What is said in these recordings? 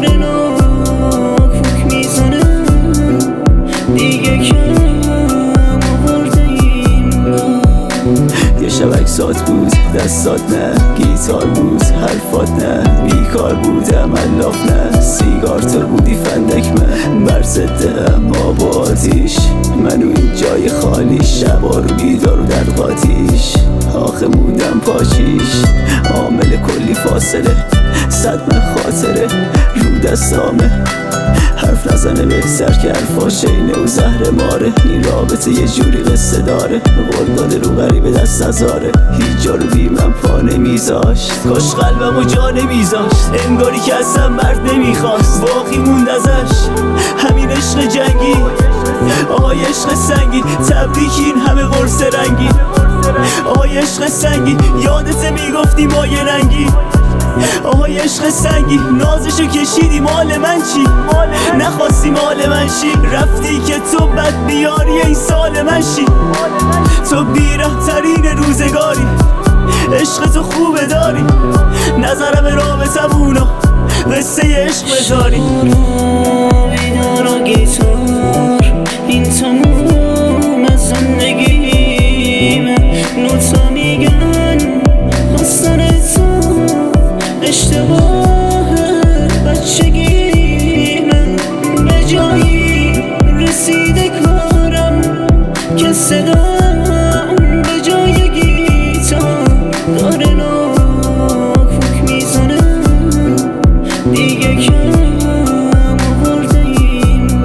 داره ناکوک میزنه دیگه کم آورده این یه شب عکسات بود دستات نه، گیتار بود حرفات نه، بیکار بودم الاف نه، سیگار تو بودی فندک من بر ضدم آب و آتیش، منو این جای خالی شبا رو بیدار و در قاتیش، آخه موندم پاچیش عامل کلی فاصله، صدمه خاطره رو دستامه، حرف نزنه بهتر که حرفاش اینه و زهر ماره، این رابطه یه جوری قصه داره، قول داده رو غریبه دست نزاره، هیچ جا رو بی من پا نمیذاشت، کاش قلبم و جا نمیذاشت، انگاری که اصلا مرد نمیخواست، باقی موند ازش همین عشق جنگی، آهای عشق سنگی، تبریک این همه قرص رنگی، آهای عشق سنگی، یادت میگفتی مایه رنگی، آهای عشق سنگی، نازشو کشیدی مال من چی؟ نخواستی مال من شی، رفتی که تو بد بیاری این سال من شی، تو بیره ترین روزگاری، عشق تو خوبه داری، نظرم رابطمونو قصه عشق بذاری، بیدارا گیتار این تموم زندگیمه، نوتا میگن خواستن تو اشتباه بچگیمه، به جایی رسیده کارم که صدام به جای گیتار داره ناکوک میزنه دیگه کم آورده این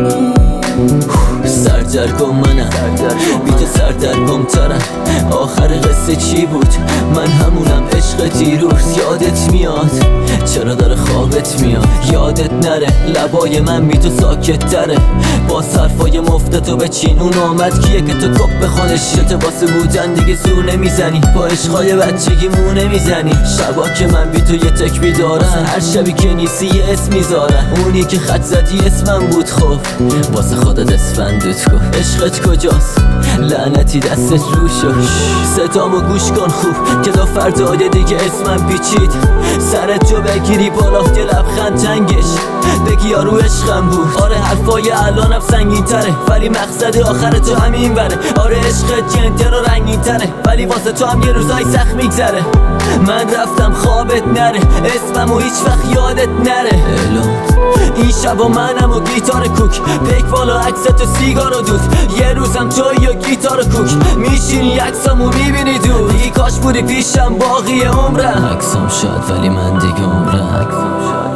سردرگم منم بی تو سردرگم ترم، آخر قصه چی بود؟ من همونم عشق دیروز، یادت میاد چرا داره خوابت میاد، یادت نره لبای من بی تو ساکت تره، با صرفای مفتتو به چین اون آمد کیه که تو کپ بخونش، تو واسه بودن دیگه زور نمیزنی، با عشقای بچگی مو نمیزنی، شبا که من بی تو یه تک بیدارم، هر شبی که نیستی یه اسم میذارم، اونی که خط زدی اسمم بود، خب واسه خودت اسفندت کن، عشقت کجاست؟ لعنتی دستت رو شد، صدامو گوش کن خوب که تا فردای دیگه اسمم پیچید، سرت جو بگیری بالا یه لبخند تنگش بگی یارو عشقم بود، آره حرفای الانم سنگین تره ولی مقصد آخر تو همین بره، آره عشقت جنتر و رنگین تره ولی واسه تو هم یه روزای سخت میگذره، من رفتم خوابت نره اسممو هیچ وقت یادت نره، این شبا منم و گیتار کوک، پیک بالا عکست و سیگار و دود، یه روزم توی یا گیتار کوک، میشینی عکسامو میبینی دود، دیگه کاش بودی پیشم باقی عمرم، عکسام شاد ولی من دیگه عمرم.